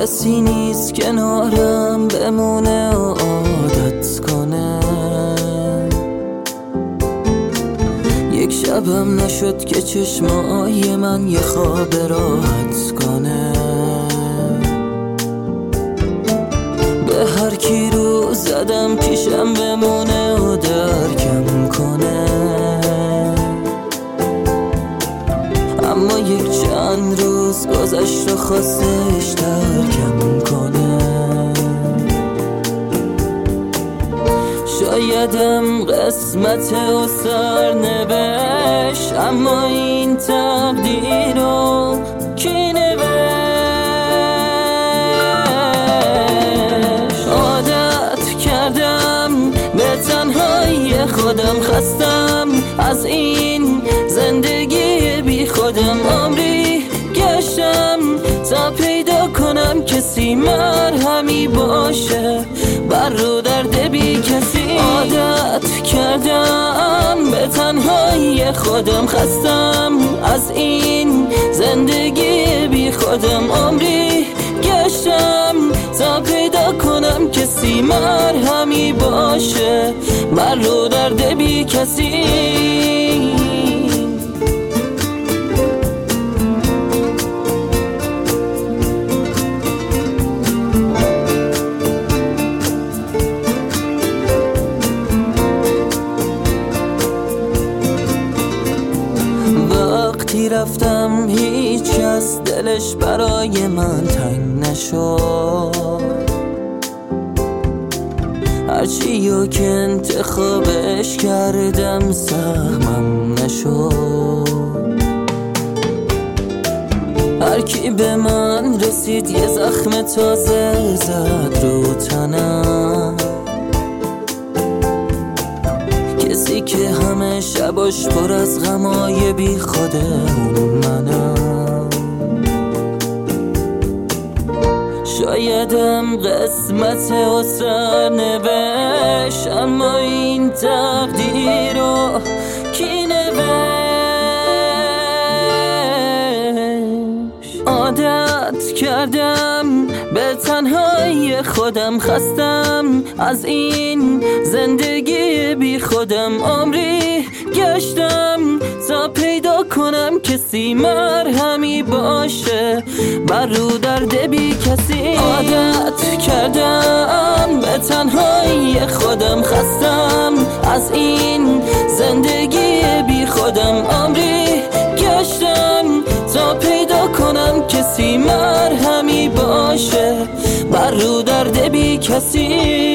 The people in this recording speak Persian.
کسی نیست کنارم بمونه و عادت کنه. یک شبم نشد که چشمای من یه خواب راحت کنه. به هر کی رو زدم پیشم بمونه و درکم کنه. اما یک چند روز گذشت و خواستش ترکم کنه. شایدم قسمت و سرنوشت، اما این تقدیر رو کی نوشت؟ عادت کردم به تنهایی خودم، خستم از این زندگی بی خودم. عمری گشتم تا پیدا کنم کسی مرهمی باشه بر رو درد بی کسی. عادت کردم به تنهایی خودم، خستم از این زندگی بی خودم. عمری گشتم تا پیدا کنم کسی مرهمی باشه بر رو درد بی کسی. وقتی رفتم هیچ کس دلش برای من تنگ نشد. هرچی که انتخابش کردم سهمم نشد. هر کی به من رسید یه زخم تازه زد رو تنم. کسی که همه شباش پر از غمای بی خوده اون منم. شایدم قسمت و سرنوشت، اما این تقدیر رو کی نوشت؟ عادت کردم به تنهایی خودم، خستم از این زندگی بی خودم. عمری گشتم تا پیدا کنم کسی مرهمی باشه بر رو درد بی کسی. عادت کردم به تنهایی خودم، خستم از این زندگی بی خودم. عمری گشتم تا پیدا کنم کسی مرهمی باشه بر رو درد بی کسی.